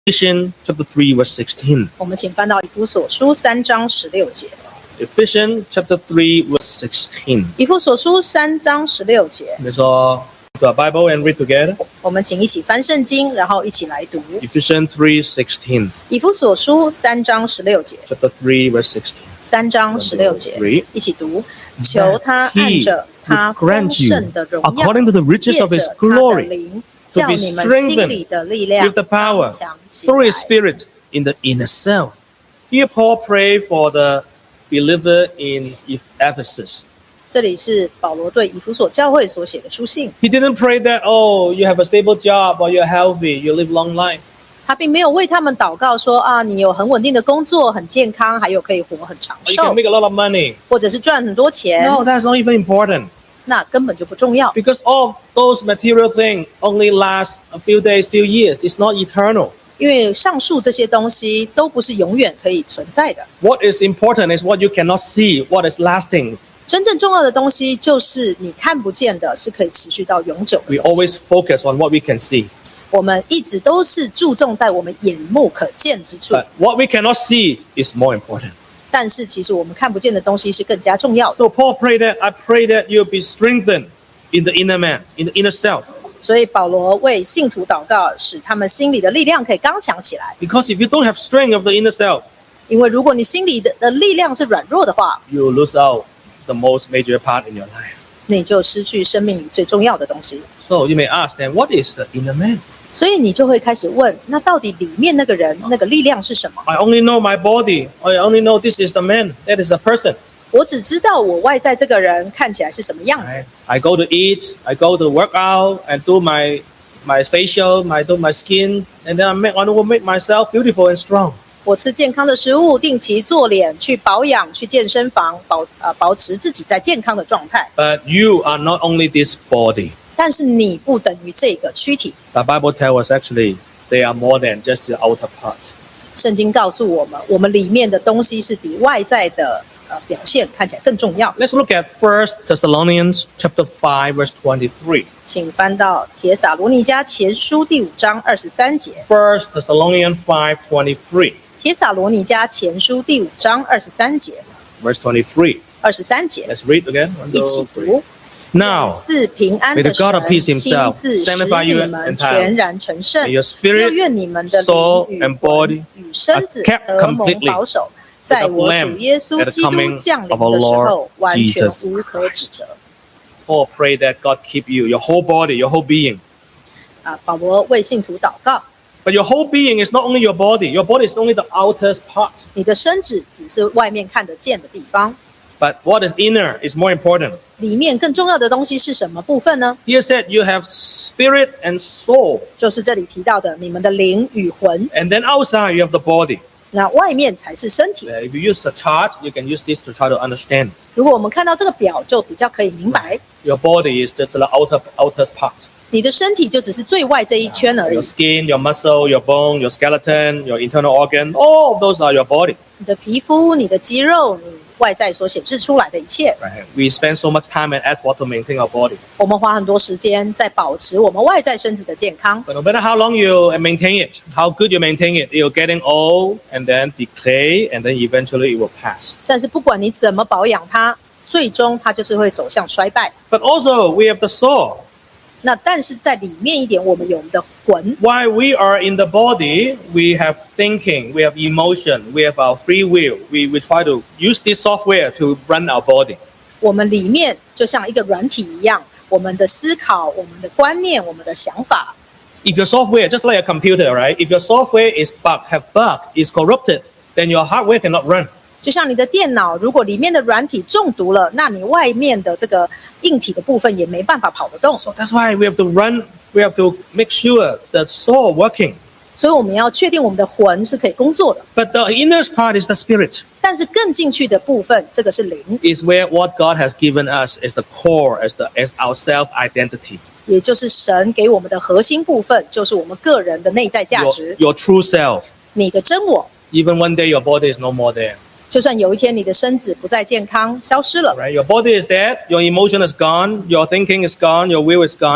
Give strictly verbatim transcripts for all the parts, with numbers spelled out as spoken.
Ephesians chapter three verse sixteen. 我们请翻到以弗所书三章十六节。 Ephesians chapter three verse sixteen. 以弗所书三章十六节。 Let's all to our Bible and read together. 我们请一起翻圣经，然后一起来读。 Ephesians three sixteen. 以弗所书三章十六节。 Chapter three verse sixteen. 三章十六节 Three. 一起读。求他按着他丰盛的荣耀， according to the riches of his 借着他的 glory, 灵， to 叫 be 你们心里的力量 with the power 刚强起 through 来 his spirit in the inner self. Here Paul prayed for the believer in Ephesus. 这里是保罗对以弗所教会所写的书信。 He didn't pray that, oh, you have a stable job or you're healthy, you live long life. 他并没有为他们祷告说啊，你有很稳定的工作，很健康，还有可以活很长 Or you can 寿， make a lot of money. 或者是赚很多钱。 No, that's not even important. 那根本就不重要， Because all those material things only last a few days, few years. It's not eternal. 因为上述这些东西都不是永远可以存在的。 What is important is what you cannot see, what is lasting. 真正重要的东西就是你看不见的，是可以持续到永久的 We 东西。 always focus on what we can see. 我们一直都是注重在我们眼目可见之处， But what we cannot see is more important. 但是其实我们看不见的东西是更加重要的。 So Paul prayed that, I pray that you'll be strengthened in the inner man, in the inner self. 所以保罗为信徒祷告，使他们心里的力量可以刚强起来。 Because if you don't have strength of the inner self, 因为如果你心里的的力量是软弱的话， you will lose out the most major part in your life. 你就失去生命里最重要的东西。 So you may ask then, what is the inner man? 所以你就会开始问，那到底里面那个人那个力量是什么？ I only know my body. I only know this is the man. That is the person. 我只知道我外在这个人看起来是什么样子。 I, I go to eat. I go to work out and do my my facial, my do my skin, and then I make I will make myself beautiful and strong. 我吃健康的食物，定期做脸，去保养，去健身房保呃保持自己在健康的状态。 But you are not only this body. 但是你不等于这个躯体。 The Bible tells us actually they are more than just the outer part. 圣经告诉我们，我们里面的东西是比外在的呃表现看起来更重要。 Let's look at First Thessalonians chapter five, verse twenty-three. 请翻到帖撒罗尼迦前书第五章二十三节。 First Thessalonians five twenty-three. 帖撒罗尼迦前书第五章二十三节， Verse twenty-three. 二十三节 Let's read again. One, 一起 two, three. 读。 Now, 赐平安 may 的 the God of 神 peace 亲 himself 自使 sanctify you 你们 entirely. 全然成圣， May your 又 spirit, 愿你们的 soul, 灵与 and 魂 body 与身子 are kept 得蒙 completely 保守，在我主耶稣基督降临的时 at the coming of our 候 Lord， 完全 Jesus 无可指责。 Paul pray that God keep you, your whole body, your whole being. 啊，保罗为信徒祷告， But your whole being is not only your body. Your body is only the outer part. 你的身子只是外面看得见的地方， But what is inner is more important. 里面更重要的东西是什么部分呢？ Here said you have spirit and soul. 就是这里提到的你们的灵与魂， And then outside you have the body. 那外面才是身体。 Uh, If you use a chart, you can use this to try to understand. 如果我们看到这个表，就比较可以明白， Your body is just the outer outer part. 你的身体就只是最外这一圈而已 Your。skin, your muscle, your bone, your skeleton, your internal organ, all of those are your body. 你的皮肤、你的肌肉、你外在所显示出来的一切， Right? We spend so much time and effort to maintain our body. 我们花很多时间在保持我们外在身子的健康。 But no matter how long you maintain it, how good you maintain it, you're getting old and then decay and then eventually it will pass. 但是不管你怎么保养它，最终它就是会走向衰败。 But also we have the soul. 那但是在里面一点，我们有我们的魂。 While we are in the body, we have thinking, we have emotion, we have our free will. We, we try to use this software to run our body. 我们里面就像一个软体一样，我们的思考、我们的观念、我们的想法。 If your software, just like a computer, right? If your software is bug, have bug, is corrupted, then your hardware cannot run. 就像你的电脑，如果里面的软体中毒了，那你外面的这个硬体的部分也没办法跑得动。 So that's why we have to run, we have to make sure the soul working. 所以我们要确定我们的魂是可以工作的。 But the inner part is the spirit. 但是更进去的部分，这个是灵， Is where what God has given us as the core, as the as our self identity. 也就是神给我们的核心部分，就是我们个人的内在价 Your, 值， your true self. 你的真我。 Even one day your body is no more there. 就算有一天你的身子不再健康，消失了， Right? Your body is dead, your emotion is gone, your thinking is gone, your will is gone.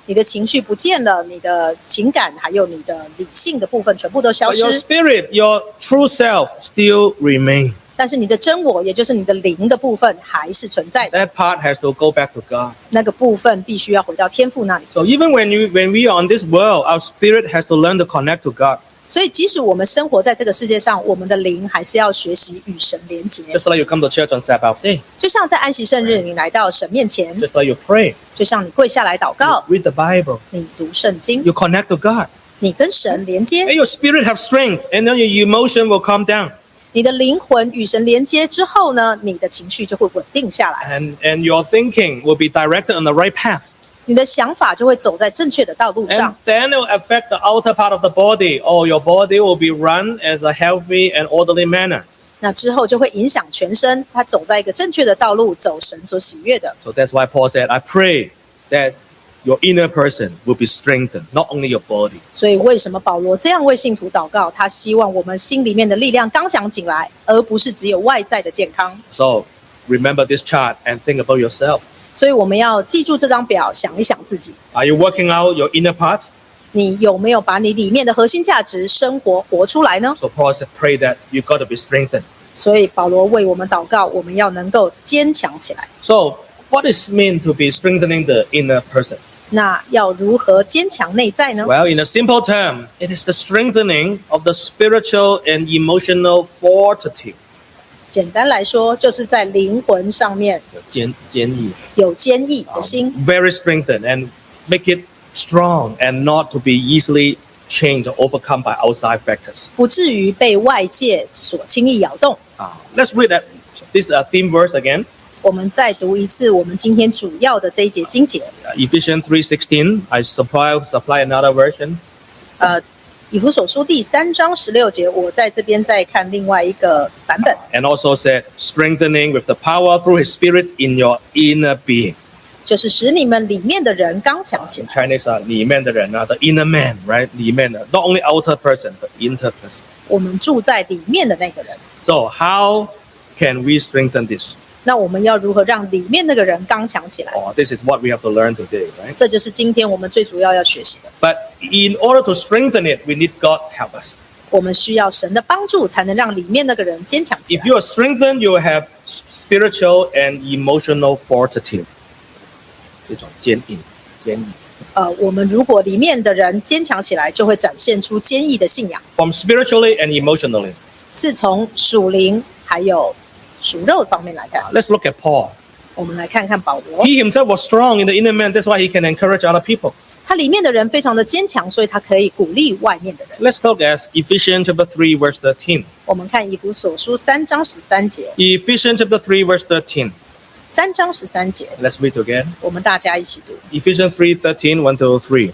你的情绪不见了，你的情感还有你的理性的部分全部都消 But your 失， spirit, your true self still remain. 但是你的真我，也就是你的灵的部分还是存在的。 That part has to go back to God. 那个部分必须要回到天父那里。 So even when you when we are on this world, our spirit has to learn to connect to God. 所以即使我们生活在这个世界上，我们的灵还是要学习与神连结。 Just like you come to church on Sabbath day. 就像在安息圣日，你来到神面前， Just like you pray. 就像你跪下来祷告， Read the Bible. 你读圣经， You connect to God. 你跟神连接， And your spirit have strength, and then your emotion will calm down. 你的灵魂与神连接之后呢，你的情绪就会稳定下来， And and your thinking will be directed on the right path. 你的想法就会走在正确的道路 And 上。 then it will affect the outer part of the body. Oh, your body will be run as a healthy and orderly manner. 那之后就会影响全身，他走在一个正确的道路，走神所喜悦的。 So that's why Paul said, I pray that your inner person will be strengthened, not only your body. 所以为什么保罗这样为信徒祷告？他希望我们心里面的力量刚强起来，而不是只有外在的健康。 So remember this chart and think about yourself. 所以我们要记住这张表，想一想自己， Are you working out your inner part? 你有没有把你里面的核心价值生活活出来呢？ So Paul said, pray that you've got to be strengthened. 所以保罗为我们祷告，我们要能够坚强起来。 So what is meant to be strengthening the inner person? 那要如何坚强内在呢？ Well, in a simple term, it is the strengthening of the spiritual and emotional fortitude. 简单来说，就是在灵魂上面坚坚毅有坚毅的心， very strengthened and make it strong and not to be easily changed or overcome by outside factors. 不至于被外界所轻易摇动。 Uh, let's read that this uh, theme verse again. 我们再读一次我们今天主要的这一节经节， Uh, Ephesians three sixteen. I supply supply another version. 呃，以弗所书第三章十六节，我在这边再看另外一个版本， And also said, strengthening with the power through His Spirit in your inner being. 就是使你们里面的人刚强起 In 来。 Chinese, uh, 里面的人, uh, the inner man, right? 里面的, not only outer person, but inner person. 我们住在里面的那个人， So how can we strengthen this? 那我们要如何让里面那个人刚强起来？ Oh, this is what we have to learn today, right? 这就是今天我们最主要要学习的。 But in order to strengthen it, we need God's help us. 我们需要神的帮助，才能让里面那个人坚强起 If 来。 you are strengthened, you will have spiritual and emotional fortitude. 这种坚毅，坚毅。 呃，我们如果里面的人坚强起来，就会展现出坚毅的信仰， From spiritually and emotionally. 是从属灵还有属肉方面来看。 Let's look at Paul. 我们来看看保罗， He himself was strong in the inner man. That's why he can encourage other people. 他里面的人非常的坚强，所以他可以鼓励外面的人。 Let's look at Ephesians chapter three, verse thirteen. 我们看以弗所书三章十三节， Ephesians chapter three, verse thirteen. 三章十三节， Let's read together. 我们大家一起读。 Ephesians three, thirteen, one to three.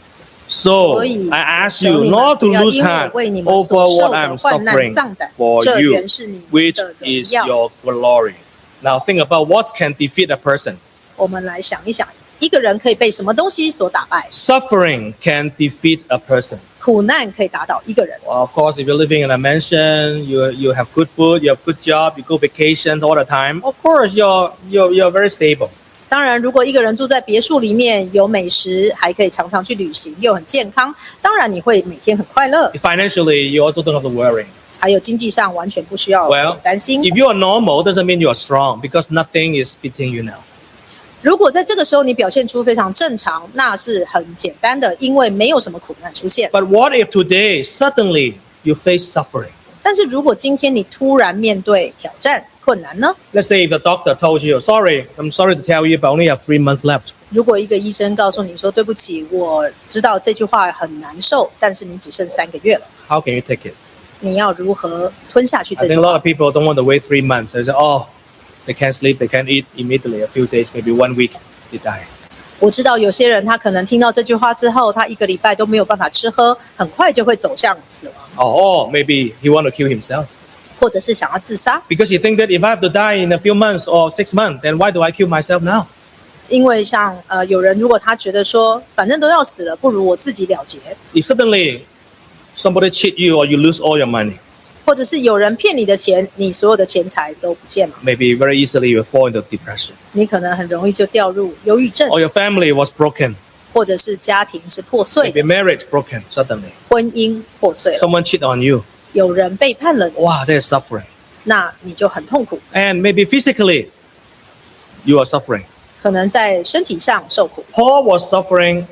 So 所以 I ask 求 you 你们 not to 不要 lose 因为 heart 为你们 over 所受 what 的 I'm 患难 suffering 丧胆， for 这 you, 原是你们 which 的荣 is 耀。 your glory. Now think about what can defeat a person. 我们来想一想，一个人可以被什么东西所打败？ Suffering can defeat a person. 苦难可以打倒一个人。 Well, of course, if you're living in a mansion, you you have good food, you have good job, you go vacations all the time. Of course, you're you're you're very stable. 当然，如果一个人住在别墅里面，有美食，还可以常常去旅行，又很健康，当然你会每天很快乐。 Financially, you also don't have to worry. 还有经济上完全不需要 Well, 担心。 if you are normal, doesn't mean you are strong because nothing is beating you now. 如果在这个时候你表现出非常正常，那是很简单的，因为没有什么苦难出现。 But what if today suddenly you face suffering? 但是如果今天你突然面对挑战、困难呢？ Let's say if the doctor told you, sorry, I'm sorry to tell you, but I only have three months left. 如果一个医生告诉你说：“对不起，我知道这句话很难受，但是你只剩三个月了。” How can you take it? 你要如何吞下去 I 这 think 句 a lot 话 of？ people don't want to wait three months. They say, oh, they can't sleep, they can't eat immediately. A few days, maybe one week, they die. 我知道有些人他可能听到这句话之后，他一个礼拜都没有办法吃喝，很快就会走向死亡， Or, or maybe he want to kill himself. 或者是想要自杀。 Because he think that if I have to die in a few months or six months, then why do I kill myself now? 因为像呃有人如果他觉得说，反正都要死了，不如我自己了结， If suddenly somebody cheat you or you lose all your money, 或者是有人骗你的钱，你所有的钱财都不见了， maybe very easily you will fall into depression. 你可能很容易就掉入忧郁症， Or your family was broken. 或者是家庭是破碎 Maybe 的， marriage broken suddenly. 婚姻破碎了， Someone cheat on you. 有人背叛了你， Wow, there's suffering. 那你就很痛苦， And maybe physically, you are suffering. 可能在身体上受苦。 Paul was suffering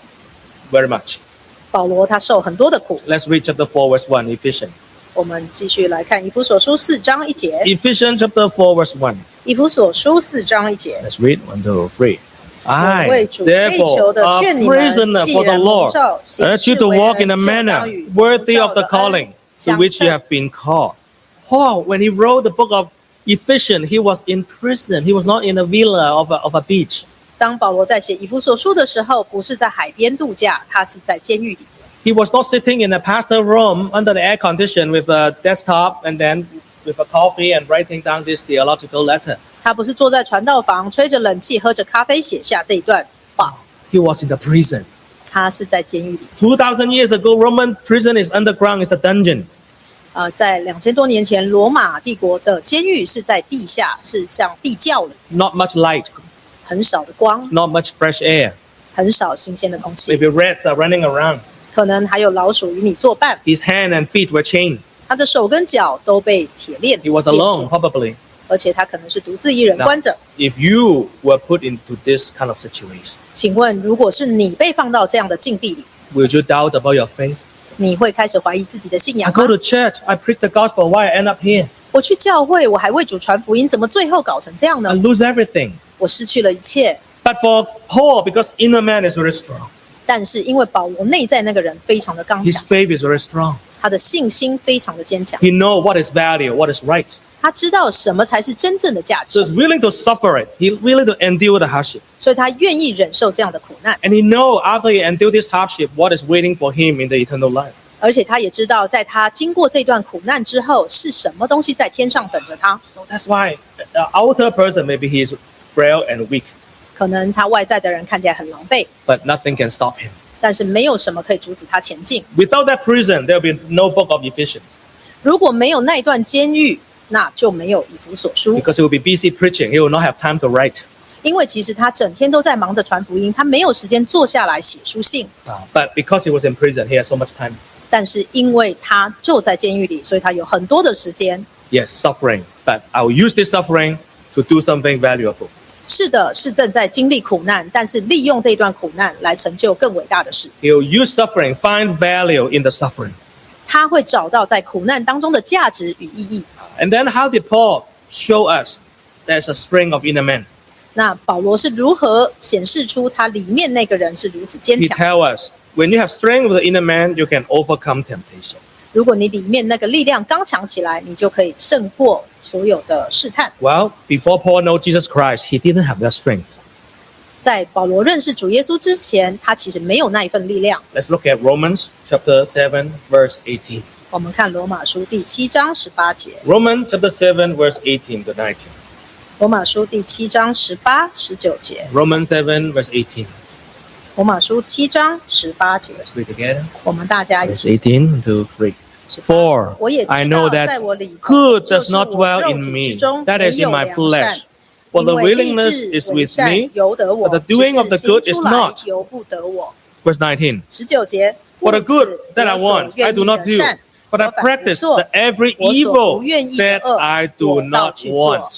very much. 保罗他受很多的苦。 Let's read chapter four, verse one, Ephesians. 我们继续来看以弗所书四章一节。 Ephesians chapter four, verse one. 以弗所书四章一节。 Let's read one, two, three. 我 I, 为主被求 therefore, 的 a 劝你们， prisoner 既 for the 然蒙 Lord, 召，行 urge 事 you to 为 walk 人 in a 就 manner 当与 worthy 蒙 of 召 the 的恩 calling to 相 which you 称。 have been called. Paul, when he wrote the book of Ephesians, he was in prison. He was not in a villa of a, of a beach. 当保罗在写以弗所书的时候，不是在海边度假，他是在监狱里。 He was not sitting in a pastor room under the air condition with a desktop and then with a coffee and writing down this theological letter. 他不是坐在传道房吹着冷气喝着咖啡写下这一段话， He was in the prison. 他是在监狱里。 two thousand years ago, Roman prison is underground, it's a dungeon. 呃，在两千多年前，罗马帝国的监狱是在地下，是像地窖里， Not much light, 很少的光， not much fresh air. 很少新鲜的空气， Maybe rats are running around. 可能还有老鼠与你作伴。 His hand and feet were chained. 他的手跟脚都被铁链 He was 链 alone, 住， probably. 而且他可能是独自一人 Now, 关着。 if you were put into this kind of situation, 请问，如果是你被放到这样的境地里， would you doubt about your faith? 你会开始怀疑自己的信 I 仰 go 吗？ to church, I preach the gospel, why I end up here? 我去教会，我还为主传福音，怎么最后搞成这样 I 呢？ lose everything. 我失去了一切。 But for Paul, because inner man is very strong, 但是因为保罗内在那个人非常的刚 his 强， faith is very strong. 他的信心非常的坚强， He knows what is value, what is right. 他知道什么才是真正的价 So 值， he's willing to suffer it. He's willing to endure the hardship. 所以他愿意忍受这样的苦难， And he knows after he endures this hardship, what is waiting for him in the eternal life. 而且他也知道，在他经过这段苦难之后，是什么东西在天上等着他。 So that's why the outer person, maybe he is frail and weak, 可能他外在的人看起来很狼狈， but nothing can stop him. 但是没有什么可以阻止他前进。 Without that prison, there will be no book of Ephesians 如果没有那一段监狱，那就没有以弗所书， because he will be busy preaching. He will not have time to write. 因为其实他整天都在忙着传福音，他没有时间坐下来写书信。 Uh, but because he was in prison, he has so much time. 但是因为他就在监狱里，所以他有很多的时间。 Yes, suffering. But I will use this suffering to do something valuable. 是的，是正在经历苦难，但是利用这一段苦难来成就更伟大的事。 He will use suffering, find value in the suffering. 他会找到在苦难当中的价值与意义。 And then how did Paul show us there's a strength of inner man? 那保罗是如何显示出他里面那个人是如此坚 He 强？ tells us, when you have strength of the inner man, you can overcome temptation. 如果你里面那个力量刚强起来，你就可以胜过所有的试探。 Well, before Paul knew Jesus Christ, he didn't have that strength. 在保罗认识主耶稣之前，他其实没有那一份力量。 Let's look at Romans chapter seven, verse eighteen. 我们看罗马书第七章十八节， Romans chapter seven, verse eighteen to nineteen. 罗马书第七章十八、十九节， Romans seven, verse eighteen. 罗马书七章十八节， Let's read together. 我们大家一 Verse 起。 eighteen to three. For 我也 I 知 know 道，在 that 我里头 good 就 does 是 not 我 dwell 肉 in 体 me, 之中 that 没 is in 有 my 良 flesh. 善， For the 因为立 willingness 志 is 为 with 善 me, 由得 but 我， the 只 doing of the 是 good 行 is 出来 not. 由不得我。 Verse nineteen. 十九节， For the 为此 good that I 我所 want, I 愿 do 意 not 的 do, 善， but I 我反不 practice 做 the every 我所 evil 不愿意的 that 恶 I do 我倒 not 去做。 want.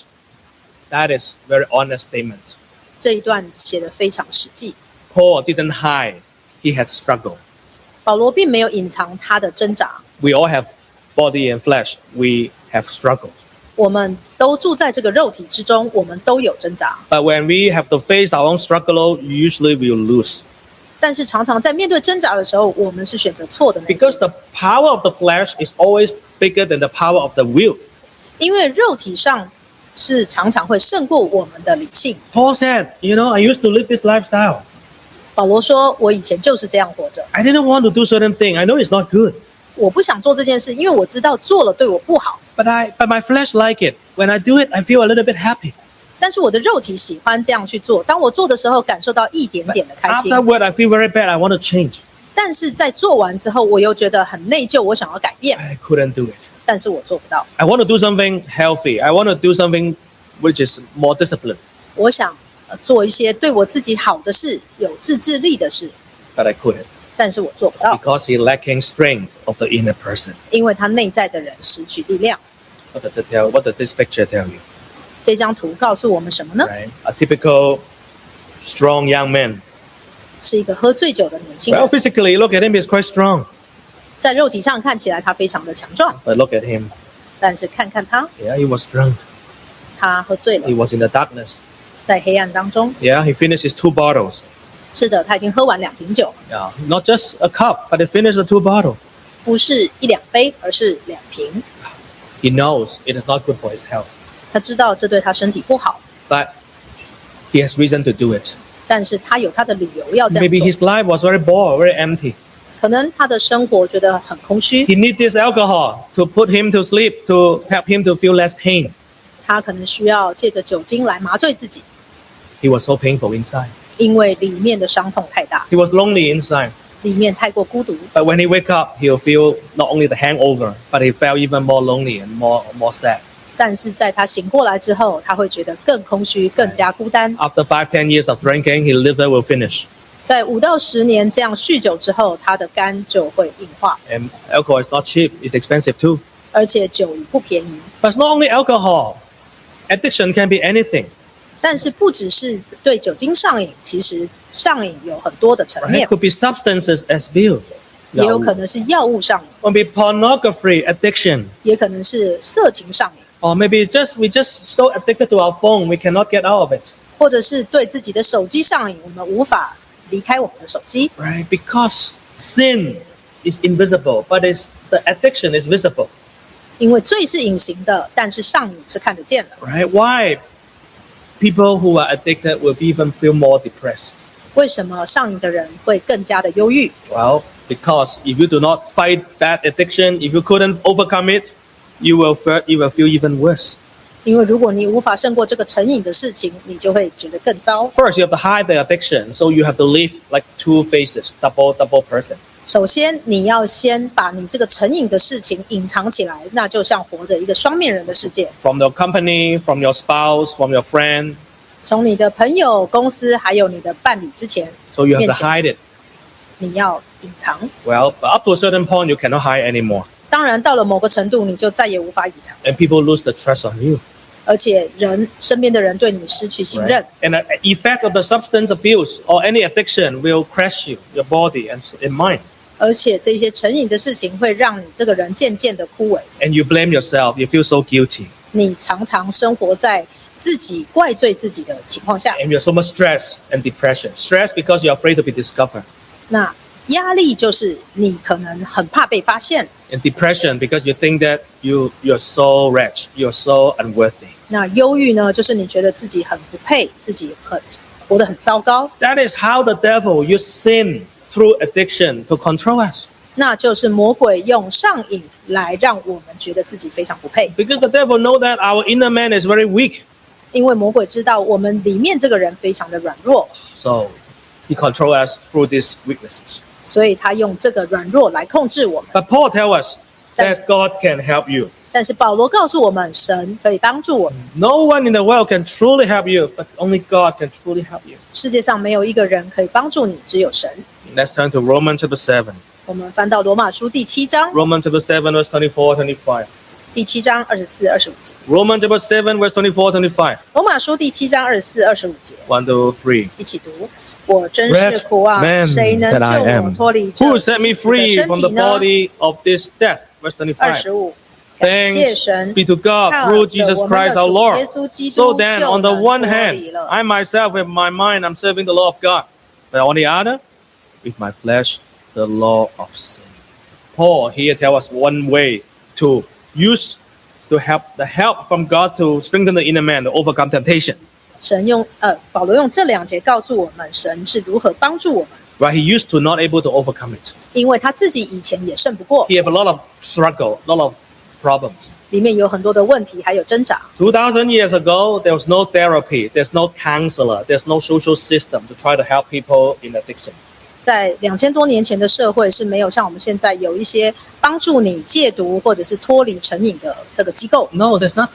That is very honest statement. 这一段写得非常实际。 Paul didn't hide. He had struggled. 保罗并没有隐藏他的挣扎， We all have body and flesh. We have struggled. 我们都住在这个肉体之中，我们都有挣扎。 But when we have to face our own struggle, usually we will lose. 但是常常在面对挣扎的时候，我们是选择错的那一 Because 边， the power of the flesh is always bigger than the power of the will. 因为肉体上是常常会胜过我们的理性。 Paul said, you know, I used to live this lifestyle. 保罗说：“我以前就是这样活着， I didn't want to do certain things. I know it's not good. 我不想做这件事，因为我知道做了对我不好。 But I, but my flesh like it. When I do it, I feel a little bit happy. 但是我的肉体喜欢这样去做，当我做的时候，感受到一点点的开心。 Afterward, I feel very bad. I want to change. 但是在做完之后，我又觉得很内疚，我想要改变， I couldn't do it. 但是我做不到。 I want to do something healthy. I want to do something which is more disciplined. 我想呃做一些对我自己好的事，有自制力的事， but I couldn't 但是我做不到， because he lacking strength of the inner person. 因为他内在的人失去力量。 What does it tell? What does this picture tell you? 这张图告诉我们什么呢？ Right? A typical strong young man. 是一个喝醉酒的年轻 Well, 人， physically, look at him, he's quite strong. 在肉体上看起来他非常的强壮， But look at him. 但是看看他， Yeah, he was drunk. 他喝醉 He 了， was in the darkness. 在黑暗当中。 Yeah, he finished his two bottles. 是的，他已经喝完两瓶酒， Yeah, not just a cup, but he finished the two bottles. 不是一两杯，而是两瓶。 He knows it is not good for his health, 他知道这对他身体不好， but he has reason to do it. 但是他有他的理由要这 Maybe 样 his 做。 life was very bored, very empty. 可能他的生活觉得很空虚， He needs this alcohol to put him to sleep, to help him to feel less pain. 他可能需要借着酒精来麻醉自己， He was so painful inside. 因为里面的伤痛太大， He was lonely inside. 里面太过孤独。 But when he wake up, he'll feel not only the hangover, but he felt even more lonely and more more sad. 但是在他醒过来之后，他会觉得更空虚，更加孤单。 After five, ten years of drinking, his liver will finish. 在五到十年这样酗酒之后，他的肝就会硬化， And alcohol is not cheap; it's expensive too. 而且酒也不便宜。 But it's not only alcohol. Addiction can be anything. 但是不只是对酒精上瘾，其实上瘾有很多的层 Right? 面 It，could be substances as well. 也有可能是药物上瘾， It could be pornography addiction. 也可能是色情上瘾， Or maybe just we just so addicted to our phone we cannot get out of it. 或者是对自己的手机上瘾，我们无法离开我们的手机。 Right? Because sin is invisible, but it's, the addiction is visible. 因为罪是隐形的，但是上瘾是看得见的。 Right? Why? People who are addicted will even feel more depressed. 为什么上瘾的人会更加的忧郁？ Well, because if you do not fight that addiction, if you couldn't overcome it, you will feel, you will feel even worse. 因为如果你无法胜过这个成瘾的事情，你就会觉得更糟。 First, you have to hide the addiction, so you have to live like two faces, double double person. 首先，你要先把你这个成瘾的事情隐藏起来，那就像活着一个双面人的世界。 From your company, from your spouse, from your friend. 从你的朋友、公司还有你的伴侣之前， So you have to 面前 hide it. 你要隐藏。 Well, but up to a certain point, you cannot hide anymore. 当然，到了某个程度，你就再也无法隐藏， And people lose the trust on you. 而且人身边的人对你失去信任 Right?。And the effect of the substance abuse or any addiction will crash you, your body and, and mind. 而且这些成瘾的事情会让你这个人渐渐的枯萎， And you blame yourself. You feel so guilty. 你常常生活在自己怪罪自己的情况下， And you have so much stress and depression. Stress because you're afraid to be discovered. 那压力就是你可能很怕被发现， And depression because you think that you, you're so wretched, you're so unworthy. 那忧郁呢，就是你觉得自己很不配，自己很活得很糟糕， That is how the devil uses sin through addiction to control us. 那就是魔鬼用上瘾来让我们觉得自己非常不配， Because the devil knows that our inner man is very weak. 因为魔鬼知道我们里面这个人非常的软弱， So he controls us through these weaknesses. 所以他用这个软弱来控制我们。 But Paul tells us that God can help you. 但是保罗告诉我们，神可以帮助我们。 No one in the world can truly help you, but only God can truly help you. 世界上没有一个人可以帮助你，只有神。 Let's turn to Romans chapter seven. 我们翻到罗马书第七章， Romans chapter seven, verse twenty-four, twenty-five. 第七章二十四、二十五节。 Romans chapter seven, verse twenty-four, twenty-five. 罗马书第七章二十四、二十五节， One, two, three. 一起读。我真是苦啊！ Wretched man 谁能 that I 救我 am. 脱离这 Who set me 死的 free 身 from 体 the 呢？ body of this death? Verse 二 twenty-five. 十五，感谢神 Thanks be to God 靠 through 着 Jesus 我们 Christ 的 our 主 Lord. 耶稣基 So 督 then, 就 on the 能 one 脱 hand, 离了。 I myself with my mind, I'm serving the law of God. But on the other, with my flesh, the law of sin. Paul here tells us one way to use to help the help from God to strengthen the inner man to overcome temptation. 神用呃，保罗用这两节告诉我们，神是如何帮助我们， Right? He used to not able to overcome it. 因为他自己以前也胜不过， He have a lot of struggle, a lot of problems. 里面有很多的问题，还有挣扎。 Two thousand years ago, there was no therapy, there's no counselor, there's no social system to try to help people in addiction. 在两千多年前的社会是没有像我们现在有一些帮助你戒毒或者是脱离成瘾的这个机构， No, there's nothing.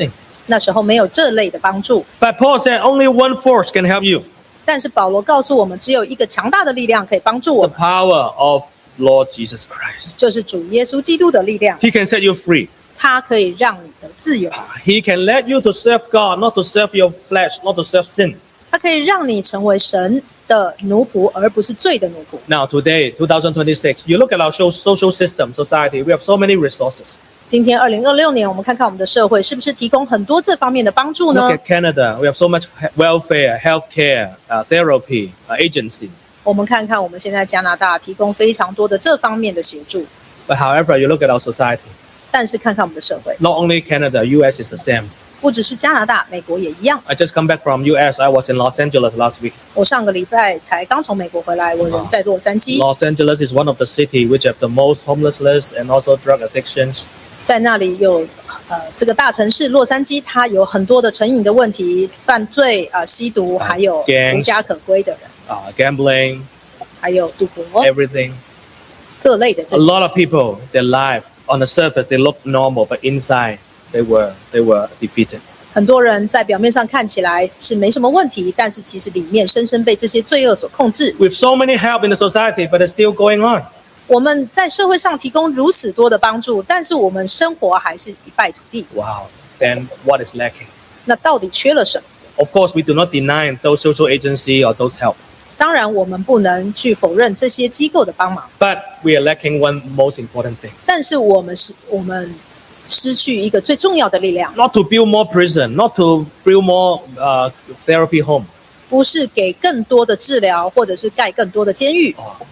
那时候没有这类的帮助。 But Paul said only one force can help you. 但是保罗告诉我们，只有一个强大的力量可以帮助我 The 们， power of Lord Jesus Christ. 就是主耶稣基督的力量。 He can set you free. 它可以让你得自由， He can let you to serve God, not to serve your flesh, not to serve sin. 它可以让你成为神的奴仆，而不是罪的奴仆。 Now today, twenty twenty-six, you look at our so- social system, society, we have so many resources. 今天二零二六年，我们看看我们的社会是不是提供很多这方面的帮助 Look 呢？ at Canada, we have so much he- welfare, healthcare, uh, therapy, uh, agency. 我们看看我们现在加拿大提供非常多的这方面的协助， But however, you look at our society, 但是看看我们的社会， not only Canada, U S is the same. 不只是加拿大，美国也一样。 I just come back from U S. I was in Los Angeles last week. 我上个礼拜才刚从美国回来，我人在洛杉矶， Los Angeles is one of the cities which have the most homelessness and also drug addictions. 在那里有呃这个大城市洛杉矶，它有很多的成瘾的问题、犯罪啊、呃吸毒，还有 gangs 无家可归的人， Uh, gambling, 还有赌博 everything. 各类的 A 这 lot of people, their life on the surface they look normal, but inside they were they were defeated. 很多人在表面上看起来是没什么问题，但是其实里面深深被这些罪恶所控制。 With so many help in the society, but it's still going on. 我们在社会上提供如此多的帮助，但是我们生活还是一败涂地。 Wow. Then what is lacking? 那到底缺了什么？ Of course, we do not deny those social agency or those help, 当然，我们不能去否认这些机构的帮忙， but we are lacking one most important thing. 但是我们是我们失去一个最重要的力量， Not to build more prison, not to build more uh, therapy home. 不是给更多的治疗，或者是盖更多的监狱。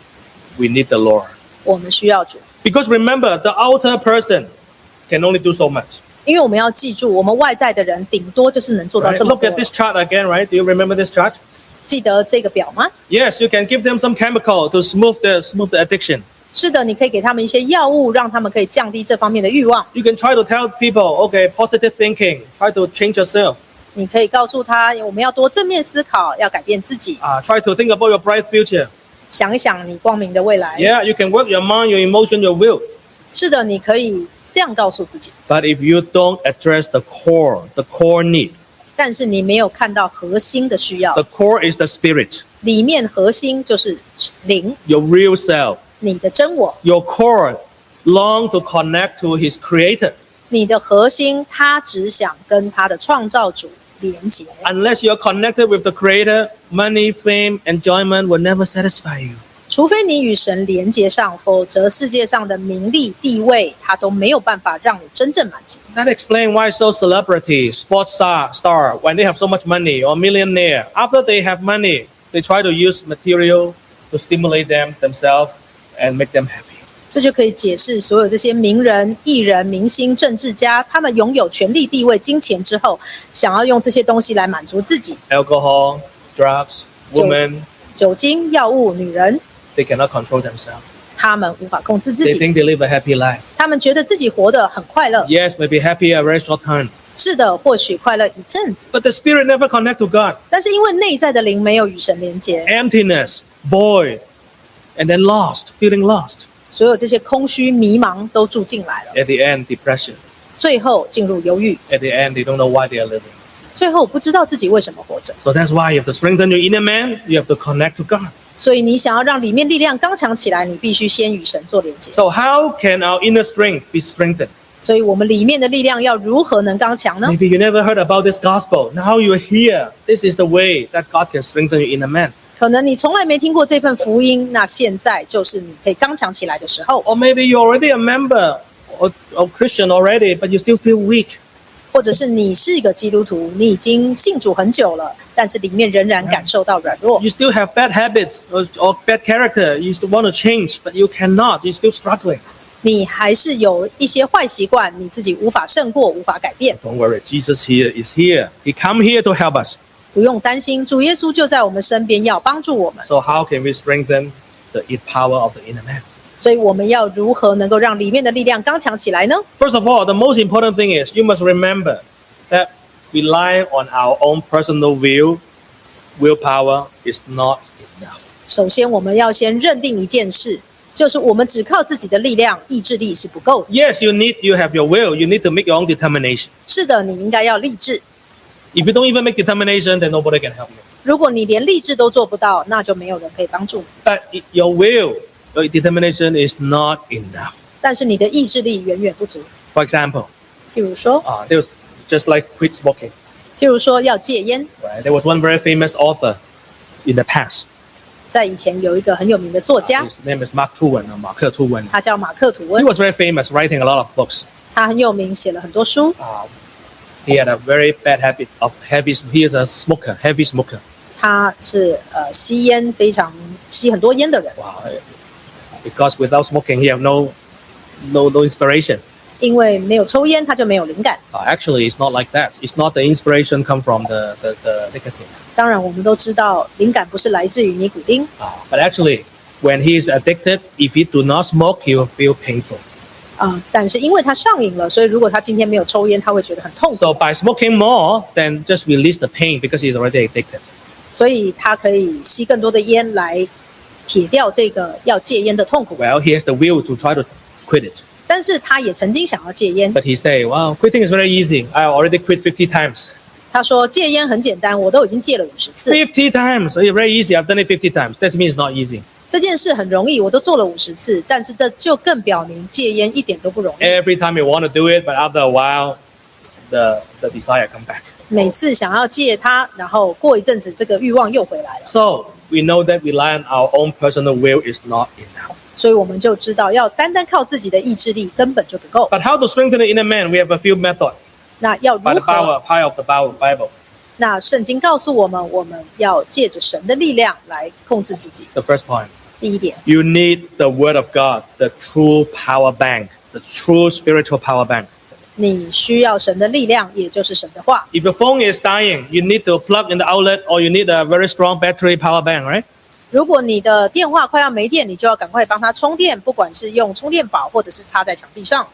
We need the Lord. 我们需要主， Because remember, the outer person can only do so much. 因为我们要记住，我们外在的人顶多就是能做到 Right? 这么 Look 多 at。this chart again, right? Do you remember this chart? 记得这个表吗？ Yes, you can give them some chemical to smooth the smooth the addiction. 是的，你可以给他们一些药物，让他们可以降低这方面的欲望。 You can try to tell people, okay, positive thinking, try to change yourself. 你可以告诉他，我们要多正面思考，要改变自己， Uh, try to think about your bright future. 想一想你光明的未来。 Yeah, you can work your mind, your emotion, your will. 是的，你可以这样告诉自己， But if you don't address the core, the core need, 但是你没有看到核心的需要 the，core is the spirit, 里面核心就是灵， your real self. 你的真我， Your core long to connect to his creator. 你的核心，他只想跟他的创造主连结。 Unless you're connected with the creator, money, fame, enjoyment will never satisfy you. 除非你与神连接上，否则世界上的名利地位，它都没有办法让你真正满足。 That explains why so celebrity, sports star, star, when they have so much money, or millionaire, after they have money, they try to use material to stimulate them themselves and make them happy. 这就可以解释所有这些名人、艺人、明星、政治家，他们拥有权力、地位、金钱之后，想要用这些东西来满足自己。 Alcohol, drugs, women, 酒精、药物、女人， they cannot control themselves. 他们无法控制自 They 己， think they live a happy life. 他们觉得自己活得很快乐。 Yes, maybe happy a very short time. 是的，或许快乐一阵子， But the spirit never connect to God. 但是因为内在的灵没有与神连接， Emptiness, void, and then lost, feeling lost. 所有这些空虚、迷茫都住进来了， At the end, depression. 最后进入忧郁， At the end, they don't know why they are living. 最后不知道自己为什么活着。 So that's why you have to strengthen your inner man. You have to connect to God. 所以你想要让里面力量刚强起来，你必须先与神做连接。 So how can our inner strength be strengthened? 所以我们里面的力量要如何能刚强呢？ Maybe you never heard about this gospel. Now you're here. This is the way that God can strengthen your inner man. 可能你从来没听过这份福音，那现在就是你可以刚强起来的时候。 Or maybe you're already a member or, or Christian already, but you still feel weak. 或者是你是一个基督徒，你已经信主很久了，但是里面仍然感受到软弱。 You still have bad habits or, or bad character. You still want to change, but you cannot. You're still struggling. 你还是有一些坏习惯，你自己无法胜过，无法改变。 Don't worry. Jesus here is here. He come here to help us. 不用担心，主耶稣就在我们身边，要帮助我们。 So how can we strengthen the power of the inner man? 所以我们要如何能够让里面的力量刚强起来呢？ First of all, the most important thing is you must remember that relying on our own personal will, willpower is not enough. 首先，我们要先认定一件事， 就是我们只靠自己的力量，意志力是不够的。 Yes, you need, you have your will. You need to make your own determination. 是的，你应该要立志。 If you don't even make determination, then nobody can help you. 如果你连立志都做不到，那就没有人可以帮助你。 But your will, your determination is not enough. 但是你的意志力远远不足。 For example, 譬如说， uh, there was just like quit smoking. 譬如说要戒烟， Right? There was one very famous author in the past. 在以前有一个很有名的作家， His name is Mark Twain, or Mark Twain. 他叫马克吐 He 温， was very famous, writing a lot of books. 他很有名，写了很多书。 Uh, he had a very bad habit of heavy. He is a smoker, heavy smoker. 他是呃吸烟非常吸很多烟的人， Wow. Because without smoking, he have no, no, no inspiration. 因为没有抽烟，他就没有灵感。 Uh, actually, it's not like that. It's not the inspiration come from the, the, the nicotine. 当然，我们都知道，灵感不是来自于尼古丁， Uh, but actually, when he is addicted, if he do not smoke, he will feel painful. 啊、但是因为他上瘾了，所以如果他今天没有抽烟，他会觉得很痛苦， So by smoking more, then just release the pain because he's already addicted. 所以他可以吸更多的烟来撇掉这个要戒烟的痛苦。 Well, he has the will to try to quit it. 但是他也曾经想要戒烟， But he say, "Wow, quitting is very easy. I already quit fifty times. 他说戒烟很简单，我都已经戒了五十次， Fifty times, oh, very easy. I've done it fifty times. That means it's not easy. 这件事很容易，我都做了五十次，但是这就更表明戒烟一点都不容易。 Every time you want to do it, but after a while, the the desire come back. 每次想要戒它，然后过一阵子这个欲望又回来了， So we know that rely on our own personal will is not enough. 所以我们就知道要单单靠自己的意志力根本就不够。 But how to strengthen the inner man? We have a few methods 那要 by 如 the 何？ power, power of the Bible. 那圣经告诉我们，我们要借着神的力量来控制自己。 The first point. 第一点， You need the Word of God, the true power bank, the true spiritual power bank. 你需要神的力量，也就是神的话。 If your phone is dying, you need to plug in the outlet or you need a very strong battery power bank, right? 如果你的电话快要没电，你就要赶快帮它充电，不管是用充电宝，或者是插在墙壁上。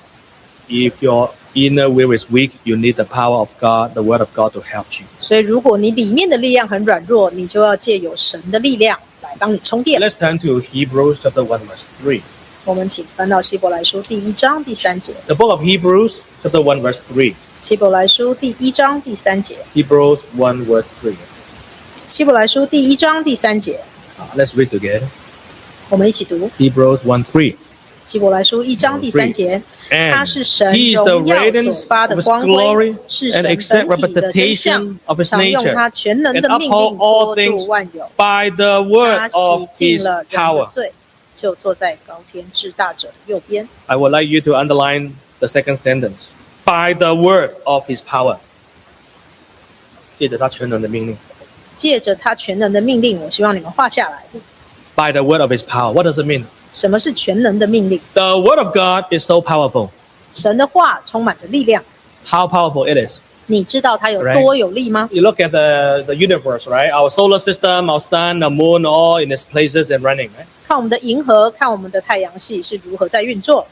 If your inner will is weak, you need the power of God, the Word of God to help you. 所以，如果你里面的力量很软弱，你就要借由神的力量来帮你充电。 Let's turn to Hebrews chapter one, verse three. 我们请翻到希伯来书第一章第三节。 The book of Hebrews chapter one, verse three. 希伯来书第一章第三节。 Hebrews one, verse three. 希伯来书第一章第三节， Uh, let's read together. 我们一起读。 Hebrews one, three. 希伯来书一章第三节， And 他是神 He is the 荣耀所 radiance 发的 of His 光 glory 辉，是 and 神 exact 本体的真相 representation，of His 常用 nature 他全能 and 的命 uphold 令 all 托 things 住万有。 by the word 他洗 of 净 His 了人的 power. 罪，就坐在高天至大者的右边。 I would like you to underline the second sentence. By the word of His power. 借着他全能的命令。 借着他全能的命令，我希望你们画下来。 By the word of His power. What does it mean? 什么是全能的命令？ The word of God is so powerful. 神的话充满着力量， How powerful it is. 你知道它有多有力吗？ You look at the, the universe, right? Our solar system, our sun, our moon, all in its places and running, right? 看我们的银河，看我们的太阳系是如何在运作。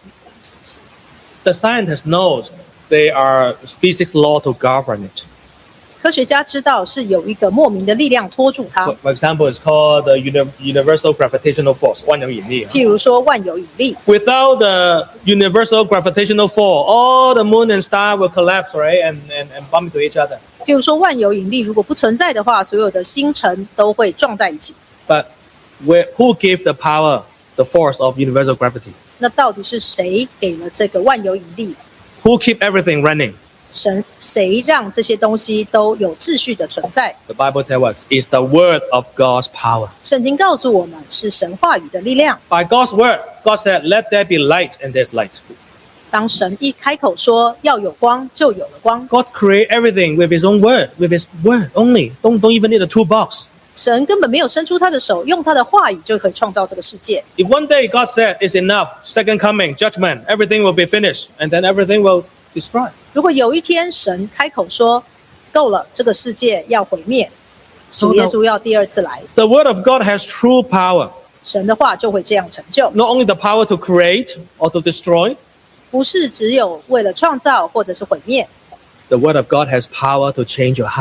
The scientist knows there are physics law to govern it. 科学家知道是有一个莫名的力量拖住它 For，for example, it's called the uni- universal gravitational force. 万有引力。 譬如说万有引力。 Without the universal gravitational force, all the moon and star will collapse, right, and, and, and bump into each other. 譬如说万有引力如果不存在的话，所有的星辰都会撞在一起。 But where, who gave the power, the force of universal gravity? 那到底是谁给了这个万有引力？ Who keep everything running? 神谁让这些东西都有秩序的存在？ The Bible tells us it's the word of God's power. 圣经告诉我们是神话语的力量。 By God's word, God said, "Let there be light," and there's light. 当神一开口说要有光，就有了光。 God create everything with His own word, with His word only. Don't don't even need a toolbox. 神根本没有伸出他的手，用他的话语就可以创造这个世界。 If one day God said it's enough, second coming, judgment, everything will be finished, and then everything will destroy. 如果有一天神开口说够了，这个世界要毁灭，主耶稣要第二次来， The word of God has true power. 神的话就会这样成就。 Not only the power to create or to destroy, 不是只有为了创造或者是毁灭， the word of God has power to change your heart.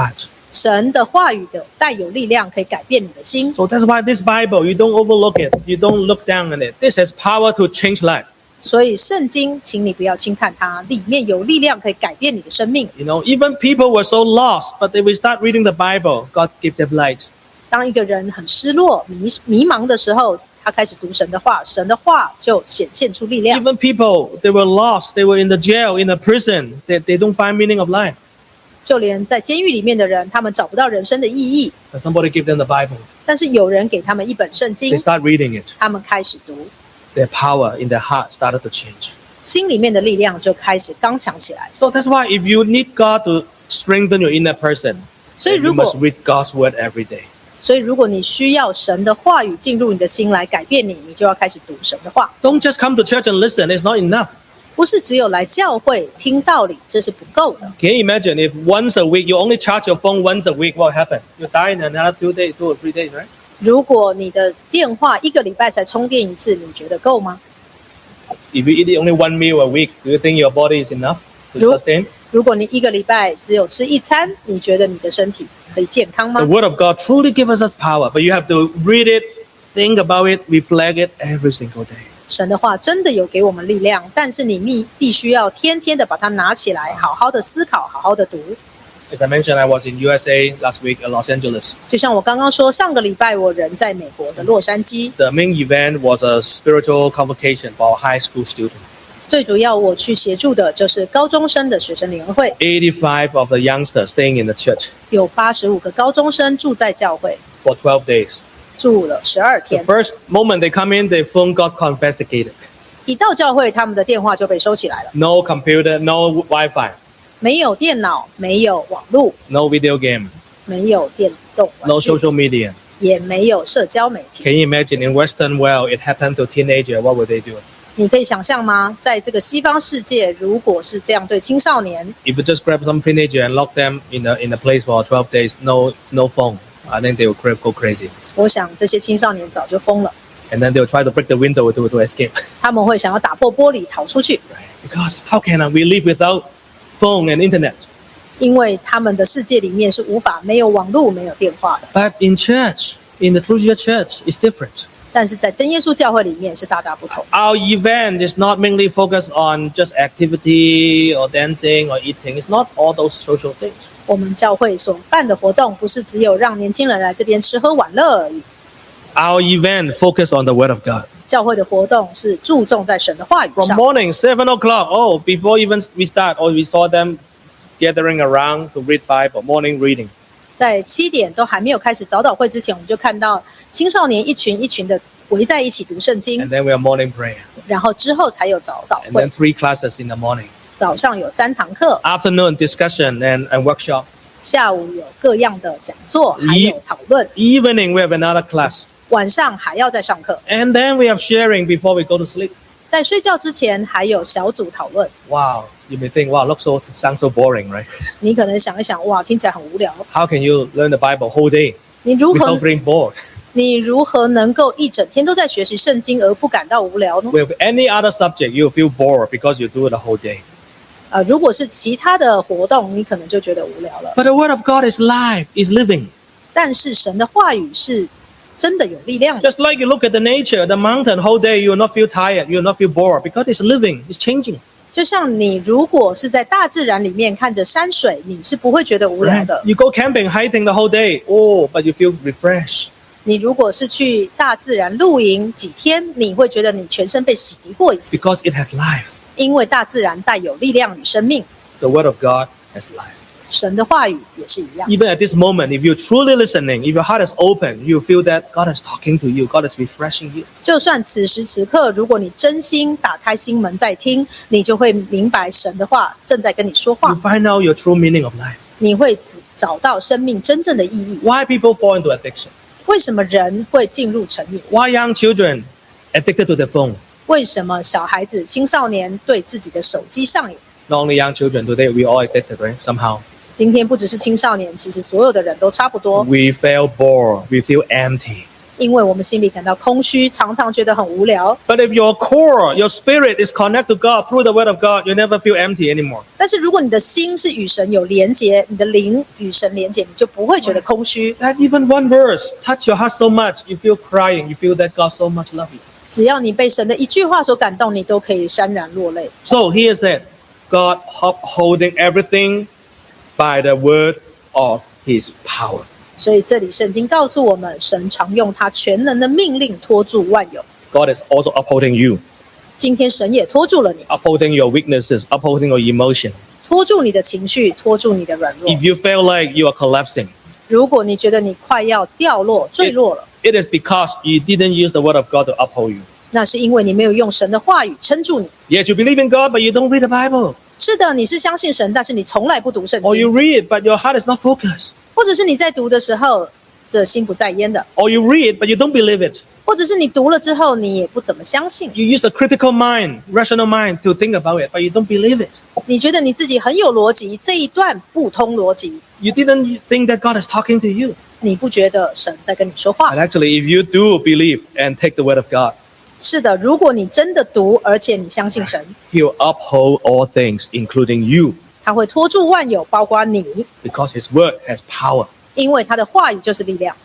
神的话语的带有力量，可以改变你的心。 So that's why this Bible, you don't overlook it. You don't look down on it. This has power to change life. 所以圣经，请你不要轻看它，里面有力量可以改变你的生命。 You know, even people were so lost, but if we start reading the Bible, God give them light. 当一个人很失落、迷迷茫的时候，他开始读神的话，神的话就显现出力量。 Even people, they were lost. They were in the jail, in the prison. They, they don't find meaning of life. 就连在监狱里面的人，他们找不到人生的意义， But somebody give them the Bible. 但是有人给他们一本圣经 They，start reading it. 他们开始读， Their power in their heart started to change. 心里面的力量就开始刚强起来。 So that's why if you need God to strengthen your inner person, 所以 then 如 you 果 must read God's word every day. 所以如果你需要神的话语进入你的心来改变你，你就要开始读神的话， Don't just come to church and listen. It's not enough. 不是只有来教会听道理，这是不够的。 Can you imagine if once a week you only charge your phone once a week, what will happen? You die in another two days, two or three days, right? 如果你的电话一个礼拜才充电一次，你觉得够吗？ If you eat only one meal a week, do you think your body is enough to No. sustain? 如果你一个礼拜只有吃一餐，你觉得你的身体可以健康吗 The？ Word of God truly gives us power, but you have to read it, think about it, reflect it every single day. 神的话真的有给我们力量，但是你必必须要天天的把它拿起来，好好的思考，好好的读。 As I mentioned, I was in U S A last week in Los Angeles. 就像我刚刚说，上个礼拜我人在美国的洛杉矶， The main event was a spiritual convocation for high school students. 最主要我去协助的就是高中生的学生联合会， eighty-five of the youngsters staying in the church 有八十五个高中生住在教会， for twelve days. 住了十二 The 天。 first moment they come in, their phone got confiscated. 一到教会，他们的电话就被收起来了， No computer, no Wi-Fi, 没有电脑，没有网络， no video game, 没有电动玩 no 具， social media. 也没有社交媒体。 Can you imagine in Western world it happened to teenager? What would they do? 你可以想象吗？在这个西方世界，如果是这样对青少年， If you just grab some teenager and lock them in a in a place for twelve days, no no phone, I think they will cra- go crazy. 我想这些青少年早就疯了， And then they'll try to break the window to, to escape. 他们会想要打破玻璃逃出去， Because how can we live without phone and internet? 因为他们的世界里面是无法没有网络、没有电话的。 But in church, in the True Church, it's different. 但是在真耶稣教会里面是大大不同。 Our event is not mainly focused on just activity or dancing or eating. It's not all those social things. 我们教会所办的活动，不是只有让年轻人来这边吃喝玩乐而已。 Our event focused on the Word of God. 教会的活动是注重在神的话语 From 上。 morning, seven o'clock, oh, before even we start, oh, we saw them gathering around to read Bible, morning reading. 在七点都还没有开始早祷会之前，我们就看到青少年一群一群的围在一起读圣经 And，then we have morning prayer. 然后之后才有早祷 And 会 then。three classes in the morning. 早上有三堂课， Afternoon discussion and, and workshop. 下午有各样的讲座，还有讨论， Evening, we have another class. 晚上还要再上课。 And then we have sharing before we go to sleep. 在睡觉之前还有小组讨论。 Wow, you may think, wow, looks so sounds so boring, right? 你可能想一想，哇，听起来很无聊。 How can you learn the Bible whole day 你如 without 何 feeling bored? 你如何能够一整天都在学习圣经而不感到无聊呢？ With any other subject, you feel bored because you do it the whole day. 呃，如果是其他的活动，你可能就觉得无聊了。 But the Word of God is life, is living. 但是神的话语是真的有力量的。 Just like you look at the nature, the mountain, whole day you will not feel tired, you will not feel bored because it's living, it's changing. 就像你如果是在大自然里面看着山水，你是不会觉得无聊 Right? 的。 You go camping, hiking the whole day, oh, but you feel refreshed. 你如果是去大自然露营几天，你会觉得你全身被洗涤过一次， Because it has life. 因为大自然带有力量与生命。 The Word of God has life. 神的话语也是一样。 Even at this moment, if you're truly listening, if your heart is open, you feel that God is talking to you, God is refreshing you. 就算此时此刻，如果你真心打开心门在听，你就会明白神的话正在跟你说 You 话， find out your true meaning of life. 你会只找到生命真正的意义。 Why people fall into addiction? 为什么人会进入成瘾？ Why young children addicted to their phone? 为什么小孩子、青少年对自己的手机上瘾？ Not only young children, today we all addicted, right? Somehow. 今天不只是青少年，其实所有的人都差不多。 We feel bored, we feel empty. 因为我们心里感到空虚，常常觉得很无聊。 But if your core, your spirit is connected to God through the Word of God, you never feel empty anymore. 但是如果你的心是与神有连结，你的灵与神连结，你就不会觉得空虚。 That even one verse touch your heart so much, you feel crying, you feel that God so much love you. 只要你被神的一句话所感动，你都可以潸然落泪。 So here said, God upholding everything by the word of His power. 所以这里圣经告诉我们，神常用他全能的命令拖住万有。 God is also upholding you, 今天神也拖住了你， upholding your weaknesses, upholding your emotion. 拖住你的情绪，拖住你的软弱。 If you feel like you are collapsing, 如果你觉得你快要掉落、坠落了， it is because you didn't use the word of God to uphold you. 那是因为你没有用神的话语撑住你。 Yes, you believe in God, but you don't read the Bible. 是的，你是相信神，但是你从来不读圣 Or you 经， read, but your heart is not focused. 或者是你在读的时候，这心不在焉的， Or you read, but you don't believe it. 或者是你读了之后，你也不怎么相信。 You use a critical mind, rational mind to think about it, but you don't believe it. 你觉得你自己很有逻辑，这一段不通逻辑， You didn't think that God is talking to you. 你不觉得神在跟你说话 But？ actually, if you do believe and take the word of God, 是的，如果你真的读，而且你相信神， He will uphold all things, including you, 他会拖住万有，包括你， because His word has power. 因为他的话语就是力量。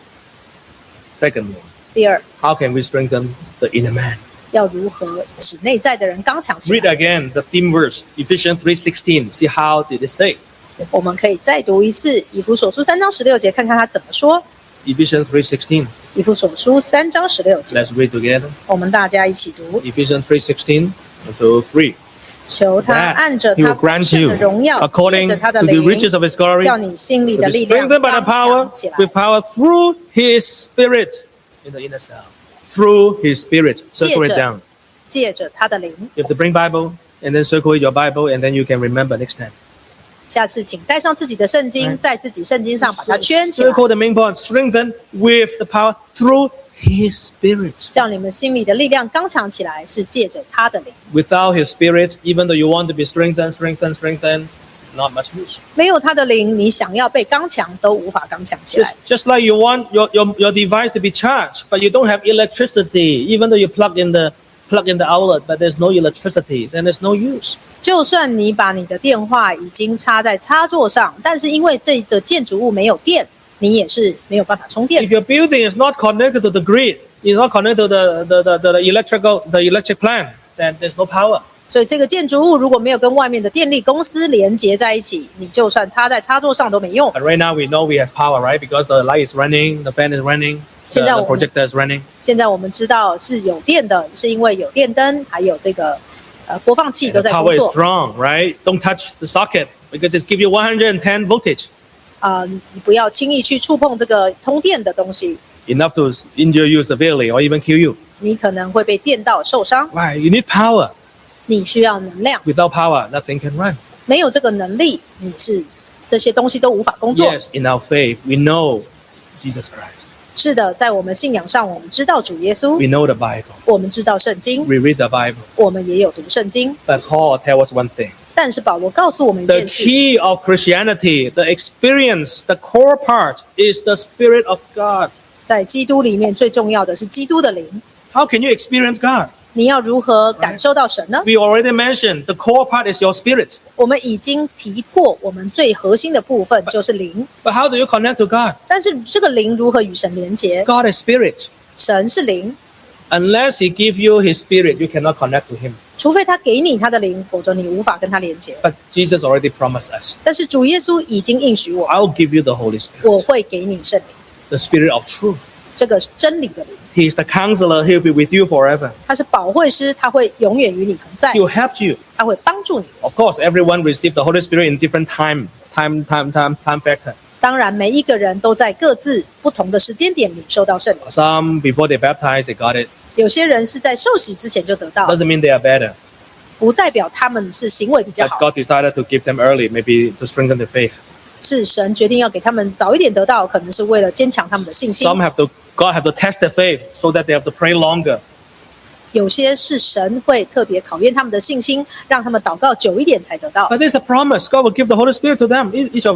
Secondly, 第二， how can we strengthen the inner man? 要如何使内在的人刚强起 Read 来？ again the theme verse, Ephesians three sixteen. See how did it say? 我们可以再读一次以弗所书三章十六节，看看他怎么说。 Ephesians three sixteen. 以弗所书三章十六节， Let's read together. 我们大家一起读。 Ephesians three sixteen to three. 求他 That 按着 He 他 will 丰 grant 盛 you 的荣耀，借 according 着他的 to the 灵， riches of His glory, 叫你心里 to 的 be 力量 strengthened by the 刚 power, 强起来。 with power through His Spirit in the inner self. Through His Spirit. Circle it 借着 down. 借着他的灵， You have to bring Bible and then circle your Bible and then you can remember next time. 下次请带上自己的圣经， Right. 在自己圣经上把它圈起来， Circle the main point. Strengthen with the power through His Spirit. 叫你们心里的力量刚强起来，是借着他的灵。 Without His Spirit, even though you want to be strengthened, strengthened, strengthened, not much use. 没有他的灵，你想要被刚强都无法刚强起来 Just,。just like you want your, your, your device to be charged, but you don't have electricity, even though you plug in the plug in the outlet, but there's no electricity, then there's no use. 就算你把你的电话已经插在插座上，但是因为这个建筑物没有电，你也是没有办法充电 If。your building is not connected to the grid, it's not connected to the, the, the, the electrical the electric plant, then there's no power. 所以这个建筑物如果没有跟外面的电力公司连接在一起，你就算插在插座上都没用。 But right now we know we have power, right? Because the light is running, the fan is running, the, 现在 the 我们 projector is running. 现在我们知道是有电的，是因为有电灯，还有这个呃播放器 And 都 the 在 power 工 is 作。 strong, right? Don't touch the socket because it's give you one hundred ten voltage, 啊、你不要轻易去触碰这个通电的东西， enough to injure you severely or even kill you. 你可能会被电到受伤。 Why? You need power. 你需要能量， Without power, nothing can run. 没有这个能力，你是这些东西都无法工作。 Yes, in our faith, we know Jesus Christ. 是的，在我们信仰上，我们知道主耶稣， We know the Bible. 我们知道圣经， We read the Bible. 我们也有读圣经。 But Paul tells us one thing. 但是保罗告诉我们一 The 件事： key of Christianity, the experience, the core part is the Spirit of God. 在基督里面最重要的是基督的灵。 How can you experience God? 你要如何感受到神呢？ We already mentioned the core part is your spirit. 我们已经提过，我们最核心的部分就是灵。 But how do you connect to God? 但是这个灵如何与神连结？ God is spirit. 神是灵， Unless He gives you His spirit, you cannot connect to Him. 除非他给你他的灵，否则你无法跟他连结。 But Jesus already promised us, 但是主耶稣已经应许我， I'll give you the Holy 我 Spirit, 会给你圣灵， the Spirit of truth. 这个是真理的灵。 He is the counselor. He'll be with you forever. 他是保惠师，他会永远与你同在 He，will help you. 他会帮助你。 Of course, everyone received the Holy Spirit in different time, time, time, time, time factor. 当然，每一个人都在各自不同的时间点领受到圣灵。 Some before they baptized, they got it. 有些人是在受洗之前就得到， Doesn't mean they are better. 不代表他们是行为比较 But 好， God decided to give them early, maybe to strengthen their faith. 是神决定要给他们早一点得到，可能是为了坚强他们的信心。 Some have to, God have to test their faith so that they have to pray longer. 有些是神会特别考验他们的信心，让他们祷告久一点才得到。 But there's a promise. God will give the Holy Spirit to them, each each of us.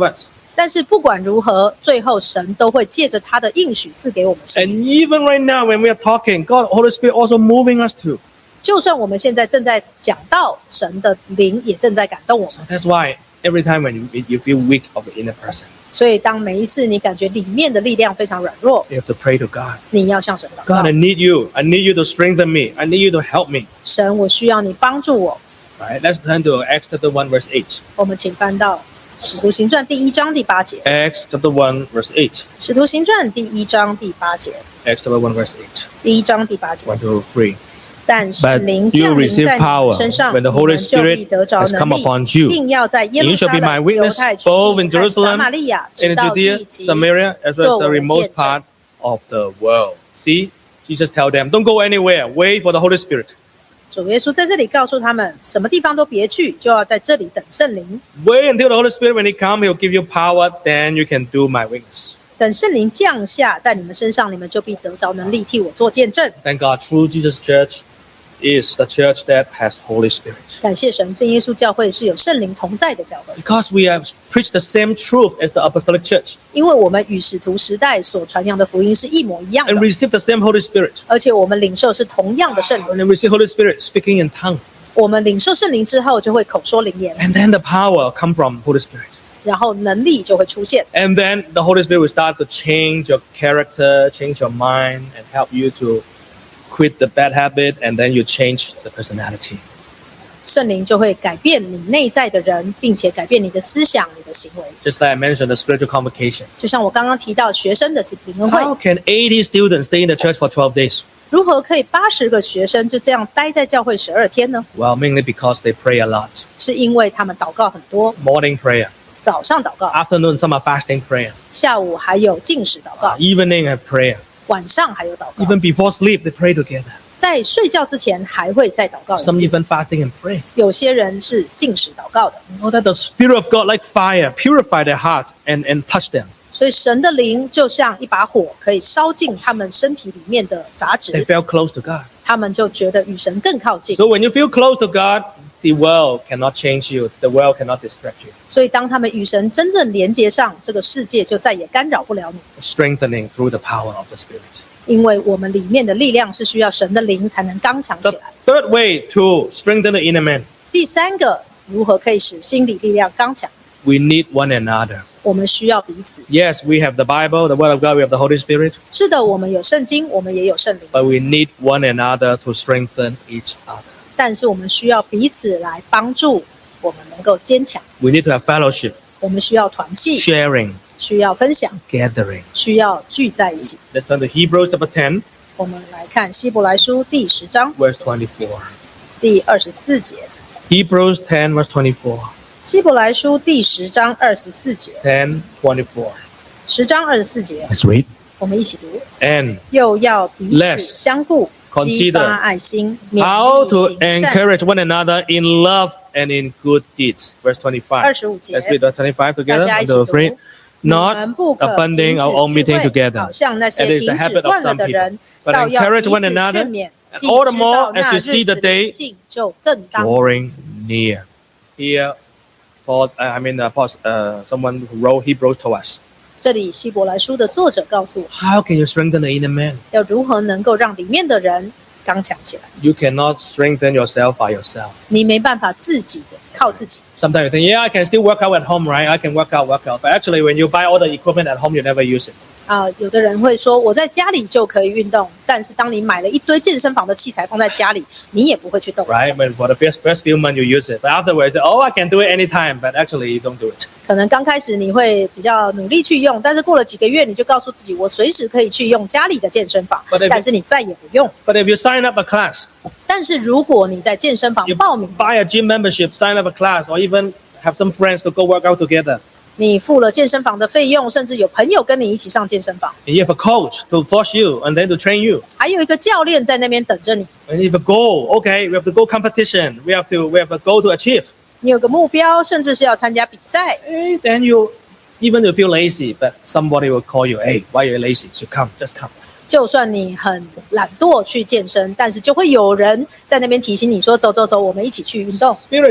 但是不管如何，最后神都会借着他的应许赐给我们圣 And 灵。 even right now when we are talking, God, Holy Spirit also moving us too. 就算我们现在正在讲到，神的灵也正在感动我们。 So that's why every time when you, you feel weak of the inner person, 所以当每一次你感觉里面的力量非常软弱， you have to pray to God. 你要向神祷 God, 告 I。need you. I need you to strengthen me. I need you to help me. 神，我需要你帮助我。 Right? Let's turn to Acts chapter one, verse eight. 我们请翻到《使徒行传》第一章第八节。 Acts chapter one, verse eight. 《使徒行传》第一章第八节。 Acts chapter one, verse eight. 第一章第八节。 One, two, three. 但神灵 But you 降临 receive 在你 power 们身上， when the 你 Holy 们就必 Spirit 得着 has 能 come 力， upon you. 并要在耶 And 路 you shall 撒 be my 冷、 witness 犹太全 both 地 in 和撒 Jerusalem 玛利亚， in 直到 Judea, 地极， Samaria, as well 做 as 我 the 的 remote 见证。 part of the world. See, Jesus tell them, don't go anywhere. Wait for the Holy Spirit. 主耶稣在这里告诉他们，什么地方都别去，就要在这里等圣灵。 Wait until the Holy Spirit, when He comes, He'll give you power. Then you can do my witness. 等圣灵降下在你们身上，你们就必得着能力替我做见证。 Thank God, true Jesus Church is the church that has Holy Spirit. 感谢神，真耶稣教会是有圣灵同在的教会， Because we have preached the same truth as the apostolic church 因为我们与使徒时代所传扬的福音是一模一样 and 的， received the same Holy Spirit. 而且我们领受是同样的圣灵。 When you receive Holy Spirit, speaking in tongue. 我们领受圣灵之后，就会口说灵言， And then the power come from Holy Spirit. 然后能力就会出现。 And then the Holy Spirit will start to change your character, change your mind, and help you to quit the bad habit, and then you change the personality. 圣灵就会改变你内在的人，并且改变你的思想、你的行为。 Just like I mentioned, the spiritual convocation. 就像我刚刚提到学生的灵恩会， How can eighty students stay in the church for twelve days? 如何可以八十个学生就这样待在教会十二天呢？ Well, mainly because they pray a lot. 是因为他们祷告很多， Morning prayer, 早上祷告， afternoon some are fasting prayer, 下午还有禁食祷告， evening have prayer. 晚上还有祷告， Even before sleep, they pray together. 在睡觉之前还会再祷告一 Some 次。 even fasting and pray. 有些人是禁食祷告的， Know that the Spirit of God, like fire, purify their heart and, and touch them. 所以神的灵就像一把火，可以烧尽他们身体里面的杂 They 质， felt close to God. 他们就觉得与神更靠近。 So when you feel close to God, the world cannot change you. The world cannot distract you. 所以当他们与神真正连接上，这个世界就再也干扰不了你， Strengthening through the power of the Spirit. 因为我们里面的力量是需要神的灵才能刚强起 The 来。 third way to strengthen the inner man, 第三个，如何可以使心理力量刚强？ we need one another. 我们需要彼此。 Yes, we have the Bible, the Word of God, we have the Holy Spirit, 是的，我们有圣经，我们也有圣灵， but we need one another to strengthen each other. 但是我们需要彼此来帮助我们能够坚强。 We need to have fellowship, 我们需要团契， sharing, 需要分享， gathering. 需要聚在一起。 Let's turn to Hebrews chapter ten, 我们来看希伯来书第十章 verse twenty-four. 第二十四节。 Hebrews ten, verse twenty-four. 希伯来书第十章二十四节， ten, twenty-four. 十章二十四节， Let's read. 我们一起读。 And 又要彼此 Let's 相顾， consider 激发爱心，勉 how 励 to 行善。 encourage one another in love and in good deeds. Verse 二 twenty-five. 十五节， Let's read verse twenty-five 大 together. 家一 One, 起 two, 读。 three. 你 Not 们不可 abandoning 停 our own 止 meeting 聚会， together, 好像那些 as is 停 the 止 habit of 惯了 some 的 people, 人， but 倒要 encourage 彼 one 此 another, 劝勉。 and 既 all the 知 more 道 as 那 you 日 see 子 the 的 day 临近，就更当如 drawing 此。 near. Here, Paul, uh, I mean, uh, Paul, uh, someone who wrote Hebrews to us. 这里希伯来书的作者告诉我， How can you strengthen the inner man? 要如何能够让里面的人刚强起来。 You cannot strengthen yourself by yourself. 你没办法自己的靠自己。 Sometimes you think, yeah, I can still work out at home, right? I can work out, work out. But actually, when you buy all the equipment at home, you never use it. 啊、有的人会说我在家里就可以运动，但是当你买了一堆健身房的器材放在家里，你也不会去动。 Right? When for the first, first few months you use it, but afterwards, you say, oh, I can do it anytime. But actually, you don't do it. 可能刚开始你会比较努力去用，但是过了几个月，你就告诉自己，我随时可以去用家里的健身房 But if， 但是你再也不用。 But if you sign up a class, 但是如果你在健身房 you 报名， buy a gym membership, sign up a class, or even have some friends to go work out together. 你付了健身房的费用，甚至有朋友跟你一起上健身房， And you have a coach to force you and then to train you. 还有一个教练在那边等着你。 And you have a goal. Okay, we have to go competition. We have to we have a goal to achieve. 你有个目标，甚至是要参加比赛。 Eh, then you even you feel lazy, but somebody will call you. Hey, why are you lazy? So come, just come. 就算你很懒惰去健身，但是就会有人在那边提醒你说：“走走走，我们一起去运动。 Spiritually, it's the same. ”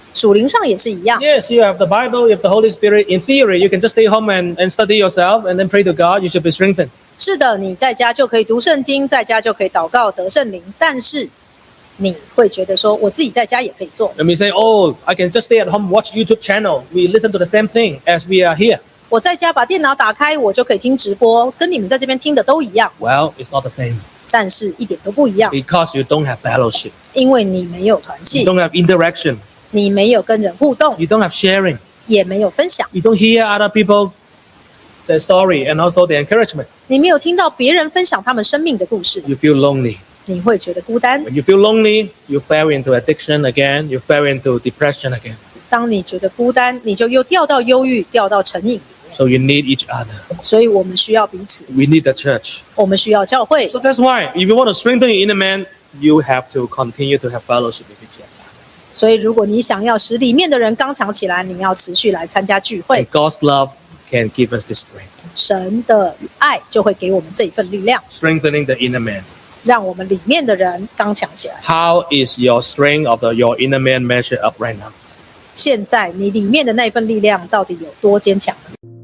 属灵上也是一样。 Yes, you have the Bible, you have the Holy Spirit. In theory, you can just stay home and, and study yourself and then pray to God. You should be strengthened. 是的，你在家就可以读圣经，在家就可以祷告得圣灵，但是你会觉得说，我自己在家也可以做。 Let me say, oh, I can just stay at home, watch YouTube channel. We listen to the same thing as we are here. 我在家把电脑打开，我就可以听直播，跟你们在这边听的都一样， Well, it's not the same 但是一点都不一样， because you don't have fellowship. 因为你没有团 You 契， don't have interaction. 你没有跟人互动， You don't have sharing. 也没有分享， You don't hear other people, their story and also their encouragement. 你没有听到别人分享他们生命的故事， You feel lonely. 你会觉得孤单。 When you feel lonely, you fell into addiction again. You fell into depression again. 当你觉得孤单，你就又掉到忧郁，掉到成瘾。 So you need each other. 所以我们需要彼此， We need the church. 我们需要教会。 So that's why if you want to strengthen your inner man, you have to continue to have fellowship with each other. 所以如果你想要使里面的人刚强起来，你要持续来参加聚会 And，God's love can give us this strength. 神的爱就会给我们这一份力量， Strengthening the inner man. 让我们里面的人刚强起来。 How is your strength of the, your inner man measured up right now? 现在你里面的那份力量到底有多坚强呢？